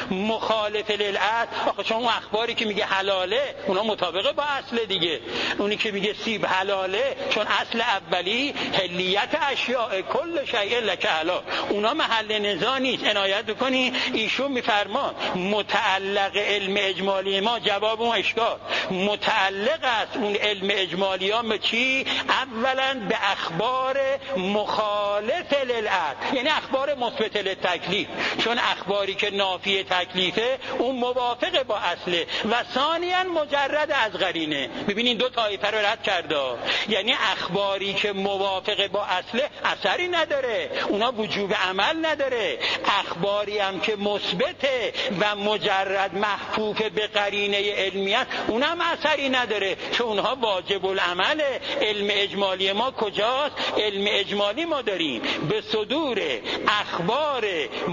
مخالف للعقل. آخه چون اون اخباری که میگه حلاله اونا مطابقه با اصل دیگه، اونی که میگه سیب حلاله چون اصل اولی حلیت اشیاء کل شیء لک حلال، اونا محل نزاع نیست. عنایت بکنی ایشون میفرما متعلق علم اجمالی ما، جواب اون اشکال متعلق است اون علم اجمالی ها به چی؟ اولا به اخبار مخالف للعقل، یعنی اخبار مثبت للتکلیف، چون اخباری که نافی تکلیفه اون موافق با اصله. و ثانیا مجرد از قرینه. ببینین دو طایفه رو رد کرده، یعنی اخباری که موافق با اصله اثری نداره، اونا وجوب عمل نداره. اخباری هم که مثبته و مجرد محفوف به قرینه علمیت اونم اثری نداره، چون اونها واجب العمل. علم اجمالی ما کجاست؟ علم اجمالی ما داریم به صدور اخبار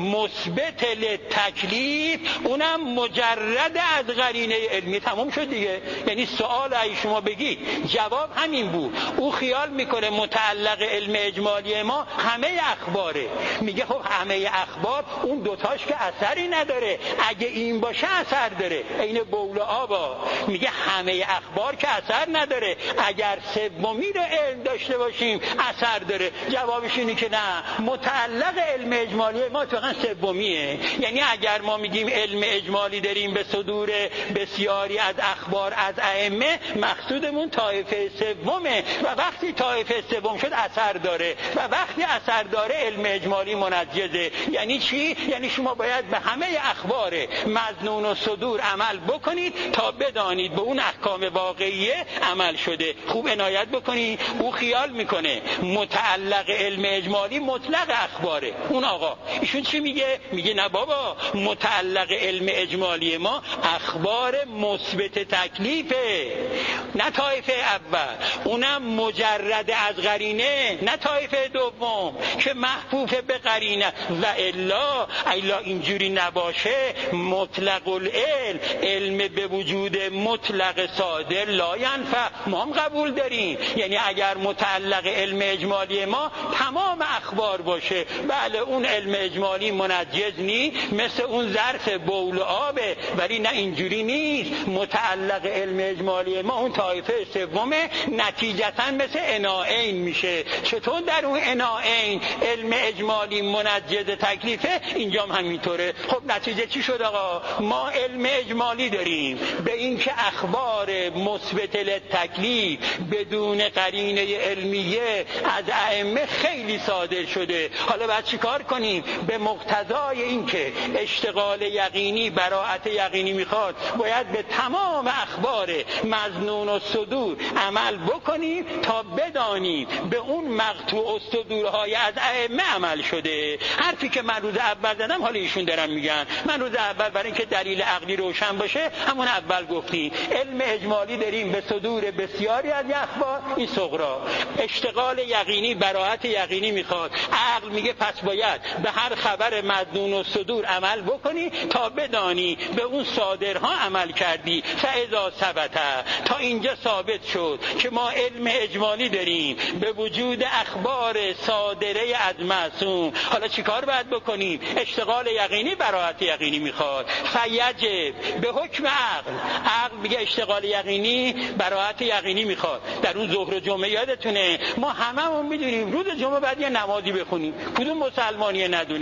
مثبت للتکلیف، اونم مجرد از قرینه علمی. تمام شد دیگه. یعنی سوال ای شما بگی جواب همین بود. او خیال میکنه متعلق علم اجمالی ما همه اخباره، میگه خب همه اخبار اون دوتاش که اثری نداره، اگه این باشه اثر داره. این بول آبا میگه همه اخبار که اثر نداره، اگر سومی رو علم داشته باشیم اثر داره. جوابش اینه که نه، متعلق علم اجمالی ما فقط سومیه. یعنی اگر ما میگیم علم اجمالی داریم به صدور بسیاری از اخبار از ائمه، مقصودمون طایفه سومه و وقتی طایفه سوم شد اثر داره و وقتی اثر داره علم اجمالی منجزه. یعنی چی؟ یعنی شما باید به همه اخبار مظنون و صدور عمل بکنید تا بدانید به اون احکام واقعیه عمل شده. خوب عنایت بکنید. او خیال میکنه متعلق علم اجمالی مطلق اخباره. اون آقا ایشون چی میگه؟ میگه نه بابا، متعلق علم اجمالی ما اخبار مثبت تکلیفه، نه طایفه اول، اونم مجرد از قرینه، نه طایفه دوم که محفوف به قرینه. و الا الا اینجوری نباشه مطلق العلم، علم به وجود مطلق صادر لا ینفع، ما هم قبول داریم. یعنی اگر متعلق علم اجمالی ما تمام اخبار باشه، بله اون علم اجمالی منجز نی، مثل اون ظرف بول و آبه، ولی نه اینجوری نیست. متعلق علم اجمالی ما اون طایفه سومه، نتیجتا مثل اناعین میشه. چطور در اون اناعین علم اجمالی منجز تکلیفه، اینجا هم همینطوره. خب نتیجه چی شد آقا؟ ما علم اجمالی داریم به این که اخبار مثبت للتکلیف بدون قرینه علمیه از ائمه خیلی صادر شده. حالا باید چی کار کنیم؟ به مقتضای این که اشتغال یقینی براءت یقینی میخواد، باید به تمام اخبار مظنون و صدور عمل بکنیم تا بدانیم به اون مقطوع الصدورهای از ائمه عمل شده. حرفی که من روز اول زدم حالا ایشون دارن میگن. من روز اول برای اینکه دلیل عقلی روشن باشه همون اول گفتیم علم اجمالی داریم به صدور بسیاری از اخبار، این صغرا. اشتغال یقینی براءت یقینی میخواد، عقل میگه پس باید به هر خبر مظنون و صدور عمل بکنی تا بدانی به اون صادرها عمل کردی. فاذا ثبت، تا اینجا ثابت شد که ما علم اجمالی داریم به وجود اخبار صادره از معصوم. حالا چیکار باید بکنیم؟ اشتغال یقینی براءت یقینی میخواد. فیجب به حکم عقل، عقل میگه اشتغال یقینی براءت یقینی میخواد. در اون ظهر و جمعه یادتونه ما هممون میدونیم روز جمعه بعد یه نمازی بخونیم، کدوم مسلمانی ندونه،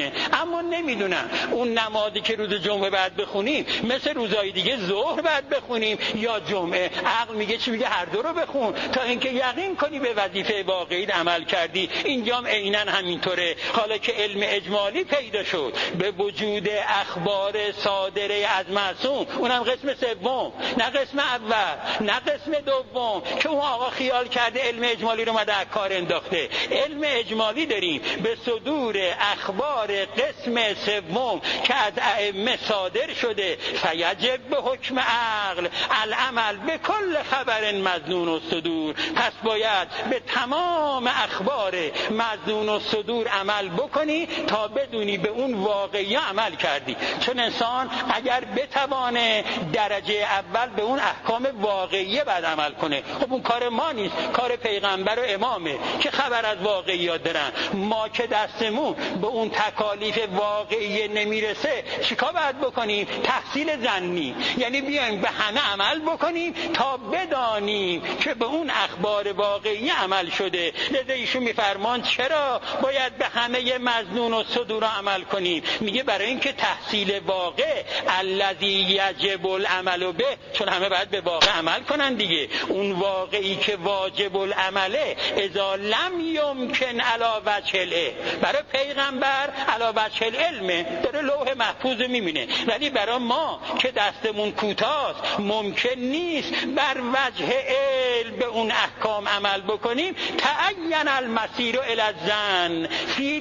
اما نمیدونم اون نمازی که روز جمعه بعد بخونیم مثل روزهای دیگه ظهر بعد بخونیم یا جمعه. عقل میگه چی؟ میگه هر دو رو بخون تا اینکه یقین کنی به وظیفه واقعی عمل کردی. اینجا هم عیناً همینطوره. حالا که علم اجمالی پیدا شد به وجود اخبار صادره از معصوم، اونم قسم سوم نه قسم اول نه قسم دوم که اون آقا خیال کرده علم اجمالی رو اومده کار انداخته. علم اجمالی داریم به صدور اخبار قسم سوم که از ائمه صادر شده. فیجب به حکم عقل العمل به کل خبر مظنون الصدور. پس باید به تمام اخبار مظنون الصدور عمل بکنی تا بدونی به اون واقعی عمل کردی. چون انسان اگر بتوانه درجه اول به اون احکام واقعی بعد عمل کنه، خب اون کار ما نیست، کار پیغمبر و امامه که خبر از واقعیات دارن. ما که دستمون به اون تکالیف واقعی نمیرسه چیکار باید بکنیم؟ تحصیل ظنی، یعنی بیایم به همه عمل بکنیم تا بدانیم که به اون اخبار واقعی عمل شده. لذا ایشون میفرمان چرا باید به همه مظنون و صدور عمل کنیم؟ میگه برای اینکه تحصیل واقع الذی یجب العمل به، چون همه باید به واقع عمل کنن دیگه. اون واقعی که واجب العمله اذا لم یمکن علی وجه العلم، برای پیغمبر علی وجه العلم داره لوح محفوظ میبینه، ولی برای ما که دستمون کوتاست ممکن نیست بر وجه علم به اون احکام عمل بکنیم. تعین المسیر الی الظن فی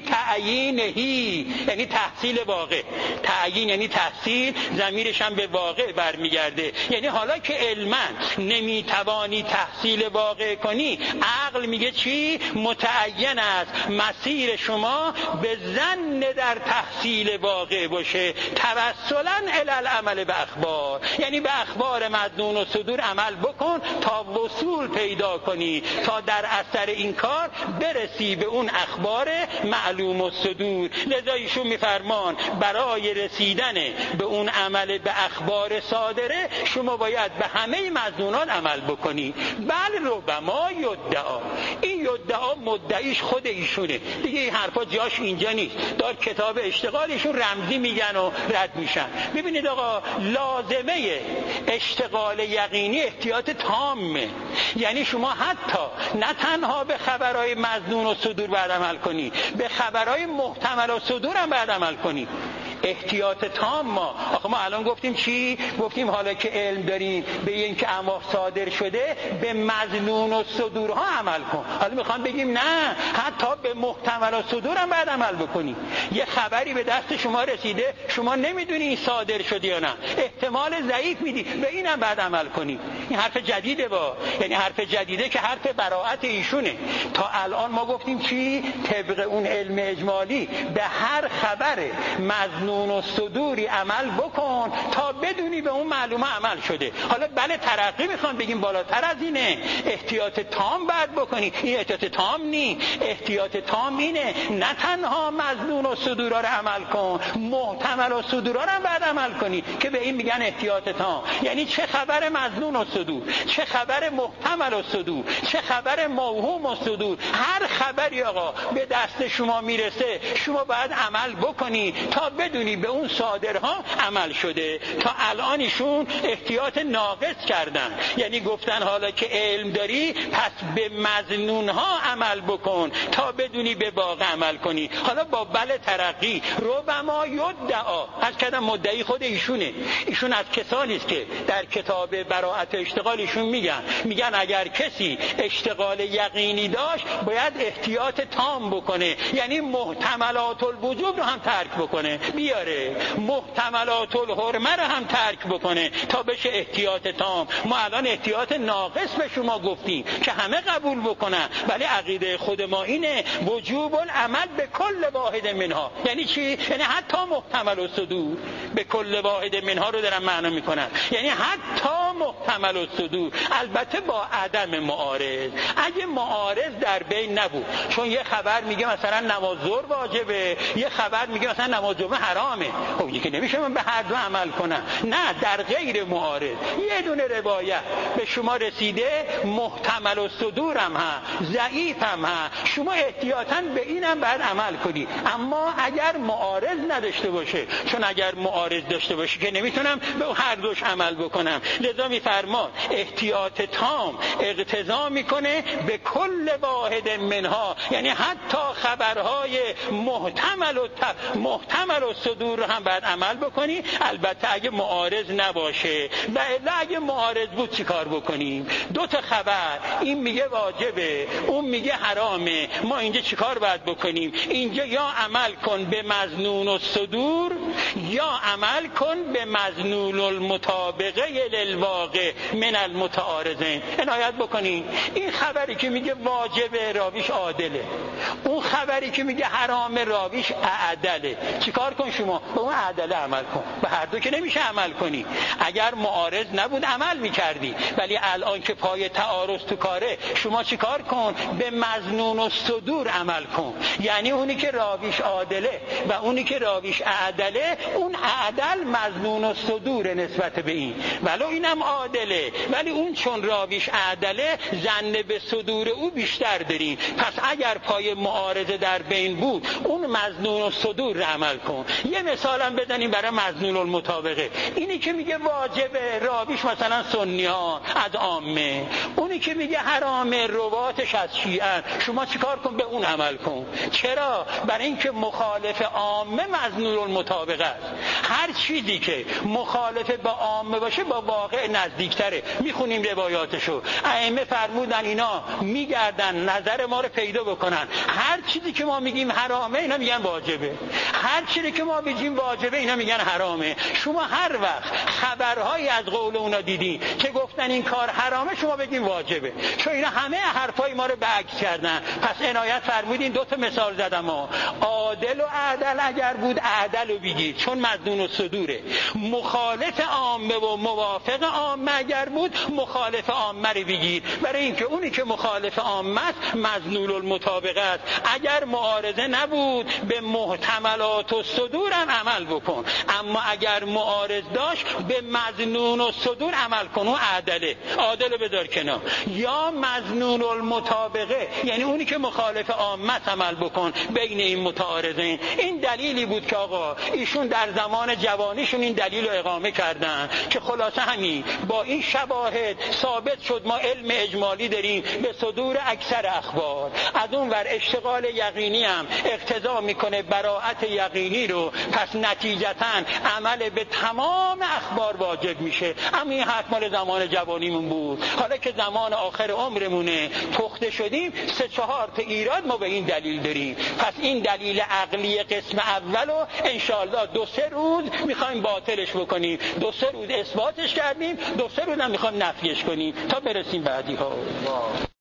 تعیینهی، یعنی تحصیل واقع. تعیین یعنی تحصیل، ضمیرش هم به واقع برمیگرده. یعنی حالا که علما نمیتوانی تحصیل واقع کنی، عقل میگه چی؟ متعین است مسیر شما به ظن در تحصیل واقع باشه، توسلا الی العمل به اخبار، یعنی به اخبار مظنون و صدور عمل بکن تا وصول پیدا کنی، تا در اثر این کار برسی به اون اخبار معلوم و صدور. لذا ایشون میفرمان برای رسیدن به اون عمل به اخبار صادره شما باید به همه مظنونات عمل بکنی. بل ربما یدعا، این یدعا مدعیش خود ایشونه دیگه، این حرفا جاش اینجا نیست. دار کتاب اشتغالشون رمزی میگن و رد میشن. ببینید آقا، لازمه اشتغال یقینی احتیاط تامه، یعنی شما حتی نه تنها به خبرهای مظنون و صدور بعد عمل کنی، به خبرهای محتمل و صدور هم بعد عمل کنی. احتیاط تام. ما آخه ما الان گفتیم چی؟ گفتیم حالا که علم داریم به اینکه امر صادر شده به مظنون و صدورها عمل کن. حالا میخوام بگیم نه، حتی به محتمل و صدور هم باید عمل بکنی. یه خبری به دست شما رسیده، شما نمیدونی این صادر شده یا نه، احتمال ضعیف میدی، به اینم باید عمل کنی. این حرف جدیده، با یعنی حرف جدیده که حرف براءت ایشونه. تا الان ما گفتیم چی؟ طبق اون علم اجمالی به هر خبر مظنون و صدوری عمل بکن تا بدونی به اون معلومه عمل شده. حالا بله ترقی میخوام بگیم بالاتر از اینه، احتیاط تام باید بکنی. این احتیاط تام نی، احتیاط تام اینه نه تنها مظنون و صدورا رو عمل کن، محتمل و صدورا رو باید عمل کنی، که به این میگن احتیاط تام. یعنی چه خبر مظنون و صدور، چه خبر محتمل و صدور، چه خبر موهوم و صدور، هر خبری آقا به دست شما میرسه شما باید عمل بکنی تا بدونی به اون صادرها عمل شده. تا الانشون احتیاط ناقص کردن، یعنی گفتن حالا که علم داری پس به مظنونها عمل بکن تا بدونی به واقع عمل کنی. حالا با بل ترقی ربما یدعا، از کدام مدعی خود ایشونه. ایشون از کسانی است که در کتاب براءت اشتغال ایشون میگن میگن اگر کسی اشتغال یقینی داشت باید احتیاط تام بکنه، یعنی محتملات الوجوب رو هم ترک بکنه، بیاره محتملات الحرمه رو هم ترک بکنه تا بشه احتیاط تام. ما الان احتیاط ناقص به شما گفتیم که همه قبول بکنن، ولی عقیده خود ما اینه وجوب العمل به کل واحد منها. یعنی چی؟ یعنی حتی محتمل و صدور. به کل واحد منها رو دارن معنا میکنن، یعنی حتی محتمل و صدور، البته با عدم معارض. اگه معارض در بین نبود، چون یه خبر میگه مثلا نماز ظهر واجبه، یه خبر میگه مثلا نماز جمعه حرامه. خب یکی نمیشه من به هر دو عمل کنم. نه، در غیر معارض یه دونه روایت به شما رسیده محتمل الصدور هم هست، ضعیف هم هست، شما احتیاطاً به اینم باید عمل کنی. اما اگر معارض نداشته باشه، چون اگر معارض داشته باشه که نمیتونم به هر دوش عمل بکنم، لذا میفرماد احتیاط تام اقتضا میکنه به کل واحد منها، یعنی حتی خبرهای محتمل و محتمل و صدور رو هم باید عمل بکنی، البته اگه معارض نباشه. و الا اگه معارض بود چی کار بکنیم؟ دو تا خبر، این میگه واجبه، اون میگه حرامه، ما اینجا چی کار باید بکنیم؟ اینجا یا عمل کن به مظنون الصدور یا عمل کن به مظنون المطابقه للواقع من المتعارضین. عنایت بکنین، این خبری که میگه واجبه راویش عادله، اون خبری که میگه حرام راویش اعدله. چیکار کن شما؟ به اون اعدله عمل کن. به هر دو که نمیشه عمل کنی. اگر معارض نبود عمل میکردی، ولی الان که پای تعارض تو کاره، شما چیکار کن؟ به مظنون الصدور عمل کن، یعنی اونی که راویش عادله و اونی که راویش اعدله، اون اعدل مظنون الصدور نسبت به این، ولو اینم عادله، ولی اون چون راویش اعدله ظن به صدور او بیشتر داریم. پس اگر پای معارضه در بین بود، اون مظنون الصدور رو عمل کن. یه مثالم بزنیم برای مظنون المطابقه. اینی که میگه واجبه راویش مثلا سنی ها از عامه، اونی که میگه حرامه رواتش از شیعه، شما چیکار کن؟ به اون عمل کن. چرا؟ برای اینکه مخالف عامه مظنون المطابقه است. هر چیزی که مخالف با عامه باشه با واقع نزدیکتره. میخونیم روایاتشو، ائمه فرمودن اینا میگردن نظر ما رو پیدا بکنن. هر چیزی که ما میگیم حرامه اینا میگن واجبه، هر چیزی که ما میگیم واجبه اینا میگن حرامه. شما هر وقت خبرهایی از قول اونا دیدین که گفتن این کار حرامه، شما بگین واجبه، چون اینا همه حرفای ما رو برعکس کردن. پس عنایت فرمودین. دو تا مثال زدم ها. عادل و عدل اگر بود عدل رو بگید، چون مظنون الصدوره. مخالف عامه و موافق عامه اگر بود، مخالف عامه رو بگید، برای اینکه اونی که مخالف عامه است مظنون المطابقه است. اگر معارضه نبود، به محتملات الصدور هم عمل بکن، اما اگر معارض داشت به مظنون الصدور عمل کن، اون عدله، عادل بذار کنار. یا مظنون المطابقه، یعنی اونی که مخالف عامه عمل بکن بین این متعارضین. این دلیلی بود که آقا ایشون در زمان جوانیشون این دلیل رو اقامه کردن که خلاصه همین با این شواهد ثابت شد ما علم اجمالی داریم به صدور اکثر اخبار. از اون ور اشتغال یقینی هم اقتضا میکنه براءت یقینی رو، پس نتیجتاً عمل به تمام اخبار واجب میشه. اما این حرف مال زمان جوانیمون بود. حالا که زمان آخر عمرمونه پخته شدیم، سه چهار تا ایراد ما به این دلیل داریم. پس این دلیل عقلی قسم اولو انشاءالله دو سه روز میخوایم باطلش بکنیم، دو سه روز اثباتش کردیم، دو سه روز هم میخوایم نفیش کنیم تا برسیم بعدی ها.